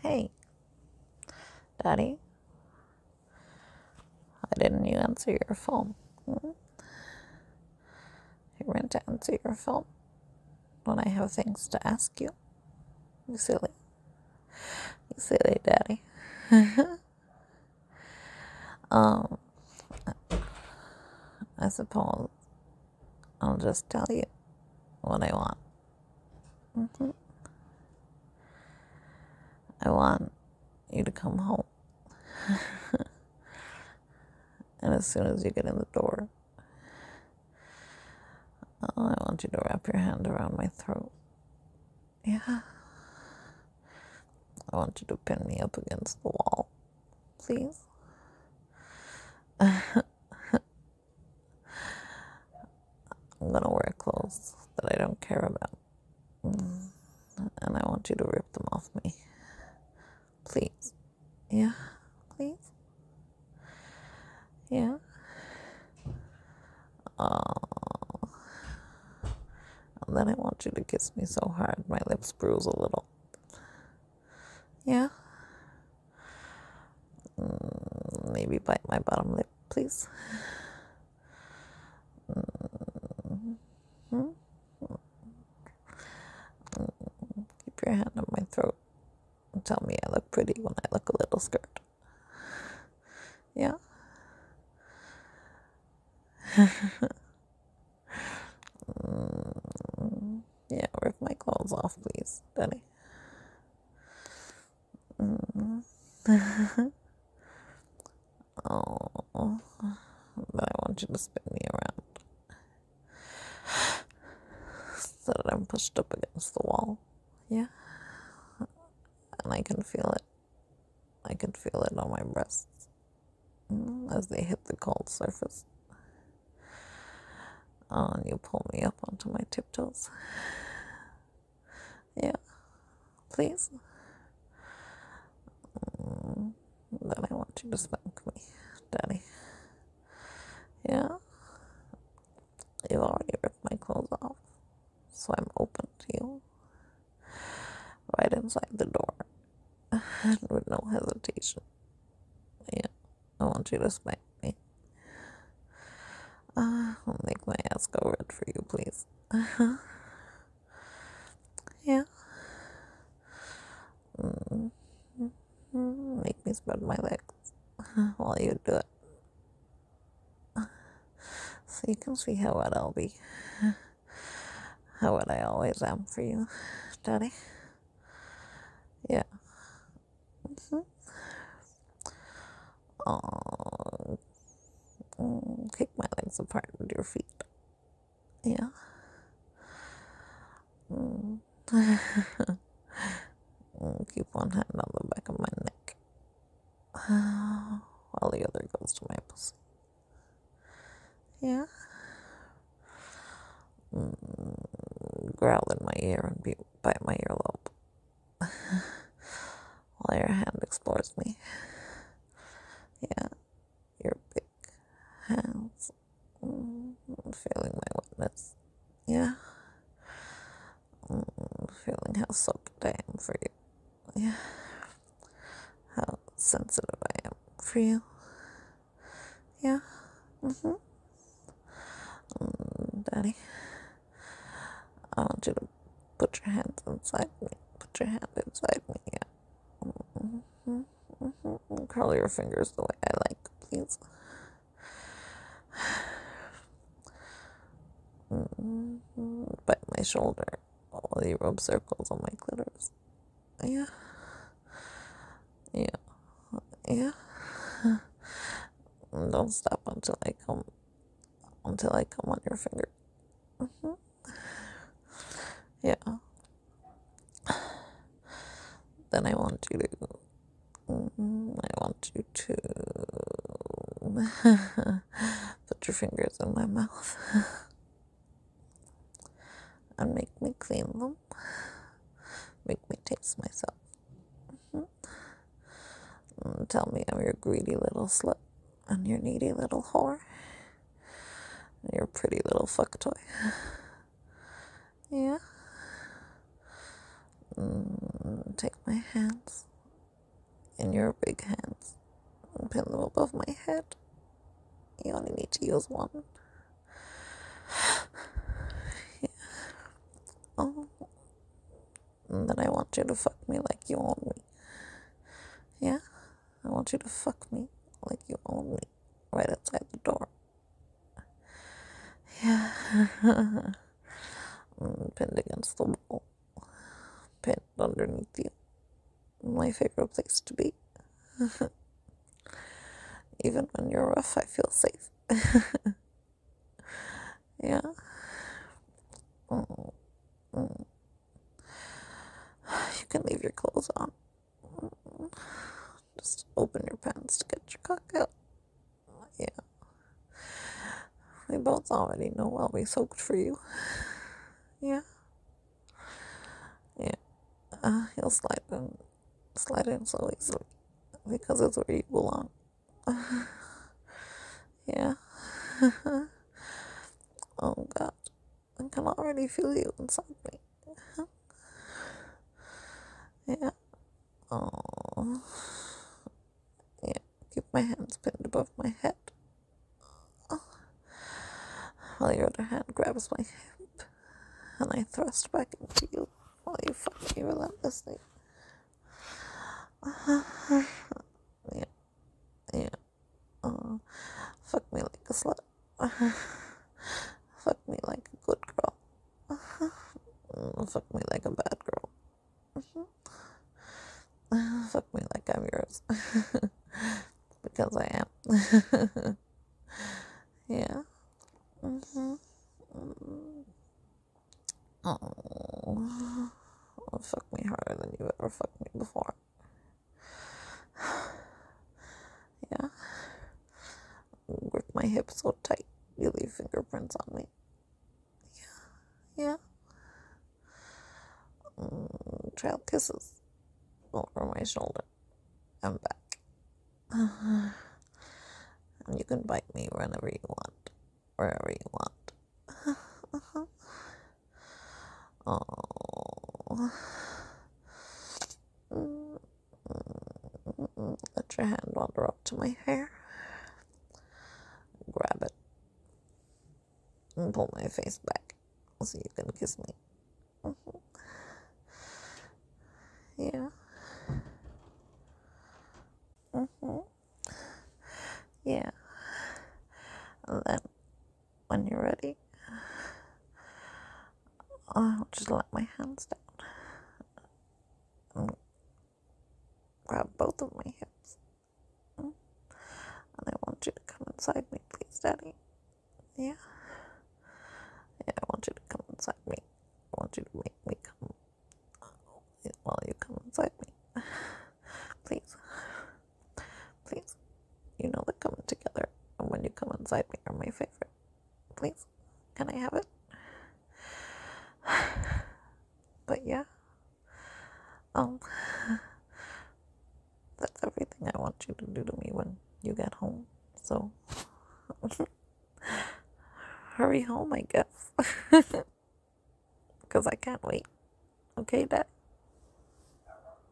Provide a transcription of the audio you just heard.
Hey, Daddy, why didn't you answer your phone? You meant to answer your phone when I have things to ask you. You silly. You silly Daddy. um, I suppose I'll just tell you what I want. I want you to come home. And as soon as you get in the door, I want you to wrap your hand around my throat. Yeah. I want you to pin me up against the wall, please. I'm gonna wear clothes that I don't care about. And I want you to rip them off me. Please. Yeah, please. Yeah. And then I want you to kiss me so hard my lips bruise a little. Yeah. Maybe bite my bottom lip, please. Keep your hand on my throat and tell me I look pretty when I look a little skirt. Yeah. Yeah, rip my clothes off, please, Daddy. Oh, but I want you to spin me around so that I'm pushed up against the wall. Yeah. And I can feel it. I can feel it on my breasts as they hit the cold surface. Oh, and you pull me up onto my tiptoes. Yeah, please. Then I want you to spank me, Daddy. Yeah. You've already ripped my clothes off, so I'm open to you. Right inside the door. And with no hesitation. Yeah. I want you to spank me. I'll make my ass go red for you, please. Yeah. Make me spread my legs while you do it. So you can see how wet I'll be. How wet I always am for you, Daddy. Yeah. Oh, kick my legs apart with your feet. Yeah. Keep one hand on the back of my neck while the other goes to my pussy. Yeah. Growl in my ear and bite my earlobe while your hand explores me. Yeah. Your big hands feeling my wetness. Yeah. Feeling how soaked I am for you. Yeah. How sensitive I am for you. Yeah. Daddy, I want you to put your hands inside me. Put your hand inside me. Yeah. Curl your fingers the way I like, please. Bite my shoulder while you rub circles on my clitoris. Yeah. Yeah. Yeah. Don't stop until I come on your finger. Yeah. Then I want you to put your fingers in my mouth and make me clean them. Make me taste myself. Tell me I'm your greedy little slut and your needy little whore and your pretty little fuck toy. Yeah. Take my hands in your big hands and pin them above my head. You only need to use one. Yeah. Oh. And then I want you to fuck me like you own me. Yeah? I want you to fuck me like you own me right outside the door. Yeah. Pinned against the wall. Pinned underneath you. My favorite place to be. Even when you're rough, I feel safe. Yeah. Mm. Mm. You can leave your clothes on. Just open your pants to get your cock out. Yeah. We both already know I'll be soaked for you. Yeah. Yeah. You'll slide in so easily because it's where you belong. Yeah. Oh God. I can already feel you inside me. Yeah. Oh. Yeah. Keep my hands pinned above my head. While your other hand grabs my hip and I thrust back into you while you fuck me relentlessly. Yeah. Yeah. Fuck me like a slut. Fuck me like a good girl. Fuck me like a bad girl. Fuck me like I'm yours. Because I am. Yeah. Mm-hmm. Oh. Fuck me harder than you've ever fucked me before. Yeah. Grip my hips so tight you leave fingerprints on me. Yeah. Trail kisses over my shoulder and back. And you can bite me whenever you want, wherever you want. Oh. Let your hand wander up to my hair. Grab it. And pull my face back so you can kiss me. Yeah. Yeah. And then when you're ready, I'll just let my hands down and grab both of my hips. And I want you to come inside me, please, Daddy. Yeah. Yeah, I want you to come inside me. I want you to make me come while you come inside me. Please. Please. You know that coming together and when you come inside me are my favorite. Please. Can I have it? But yeah. That's everything I want you to do to me when you get home. So hurry home, I guess. Because I can't wait. Okay, Dad?